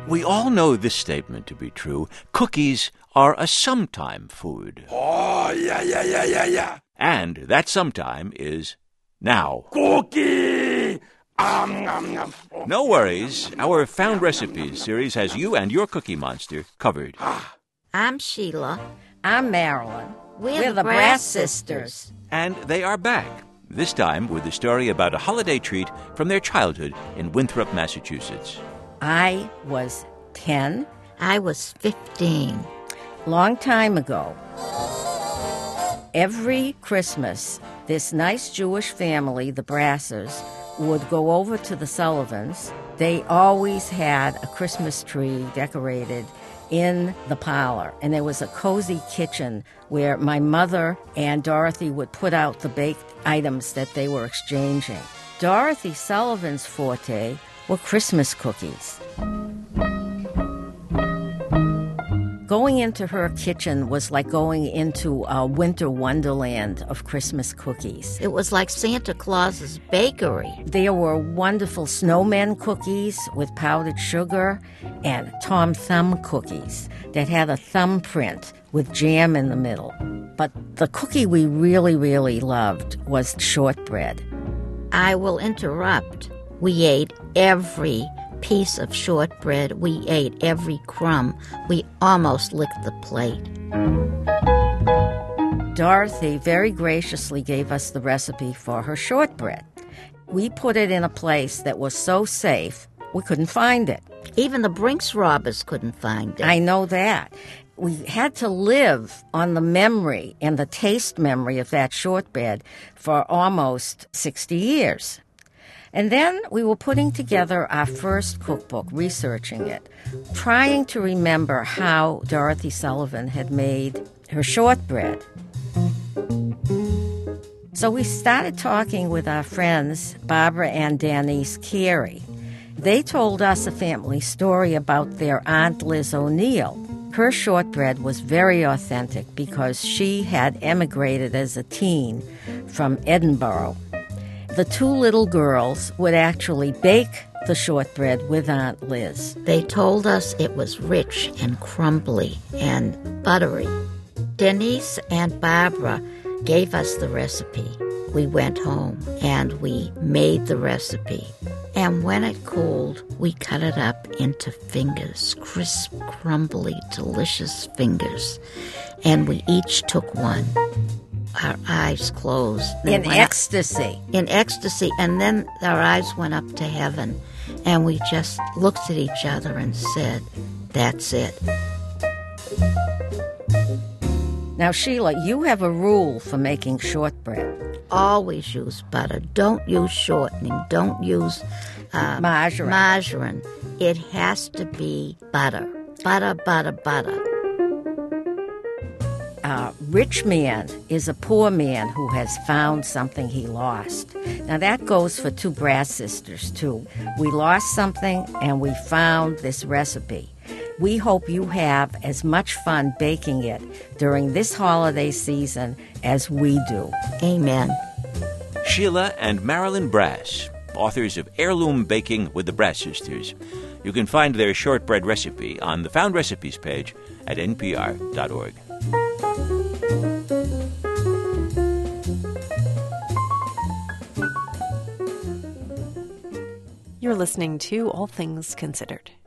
We all know this statement to be true. Cookies are a sometime food. Oh, yeah. And that sometime is now. Cookie! No worries. Our Found Recipes series has you and your Cookie Monster covered. I'm Sheila. I'm Marilyn. We're the Brass Sisters. And they are back, this time with a story about a holiday treat from their childhood in Winthrop, Massachusetts. I was 10. I was 15. Long time ago. Every Christmas, this nice Jewish family, the Brassers, would go over to the Sullivans. They always had a Christmas tree decorated in the parlor, and there was a cozy kitchen where my mother and Dorothy would put out the baked items that they were exchanging. Dorothy Sullivan's forte were Christmas cookies. Going into her kitchen was like going into a winter wonderland of Christmas cookies. It was like Santa Claus's bakery. There were wonderful snowman cookies with powdered sugar and Tom Thumb cookies that had a thumbprint with jam in the middle. But the cookie we really, really loved was shortbread. I will interrupt. We ate every piece of shortbread. We ate every crumb. We almost licked the plate. Dorothy very graciously gave us the recipe for her shortbread. We put it in a place that was so safe we couldn't find it. Even the Brinks robbers couldn't find it. I know that. We had to live on the memory and the taste memory of that shortbread for almost 60 years. And then we were putting together our first cookbook, researching it, trying to remember how Dorothy Sullivan had made her shortbread. So we started talking with our friends, Barbara and Denise Carey. They told us a family story about their Aunt Liz O'Neill. Her shortbread was very authentic because she had emigrated as a teen from Edinburgh. The two little girls would actually bake the shortbread with Aunt Liz. They told us it was rich and crumbly and buttery. Denise and Barbara gave us the recipe. We went home and we made the recipe. And when it cooled, we cut it up into fingers, crisp, crumbly, delicious fingers. And we each took one. Our eyes closed. In ecstasy. In ecstasy. And then our eyes went up to heaven. And we just looked at each other and said, that's it. Now, Sheila, you have a rule for making shortbread. Always use butter. Don't use shortening. Don't use margarine. It has to be butter. Butter, butter, butter. A rich man is a poor man who has found something he lost. Now, that goes for two Brass Sisters, too. We lost something, and we found this recipe. We hope you have as much fun baking it during this holiday season as we do. Amen. Sheila and Marilyn Brass, authors of Heirloom Baking with the Brass Sisters. You can find their shortbread recipe on the Found Recipes page at npr.org. You're listening to All Things Considered.